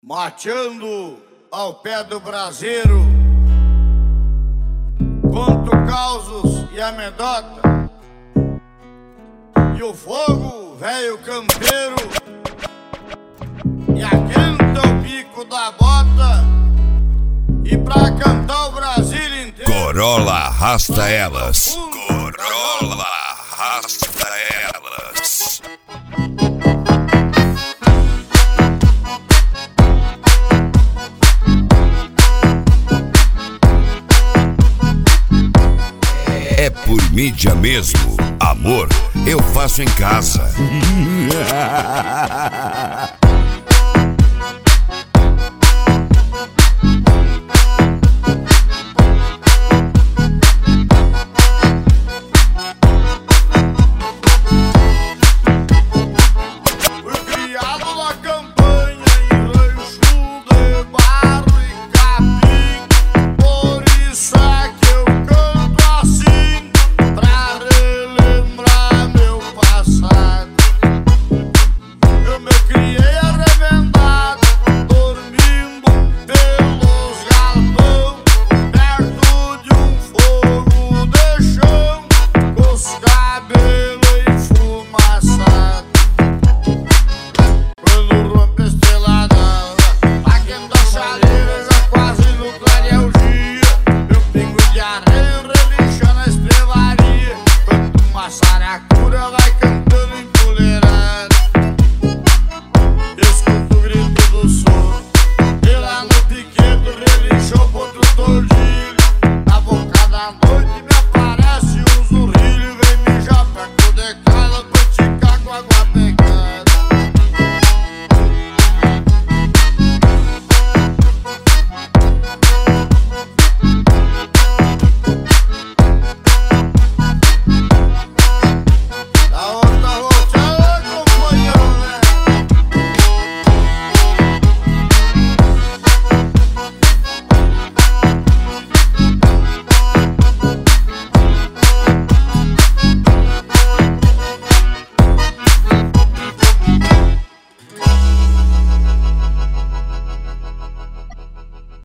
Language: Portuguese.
Mateando ao pé do braseiro, conto causos e amedota, e o fogo, velho campeiro, e aquenta o bico da bota, e pra cantar o Brasil inteiro. Corolla arrasta elas. Corolla arrasta elas. É por mídia mesmo. Amor, eu faço em casa.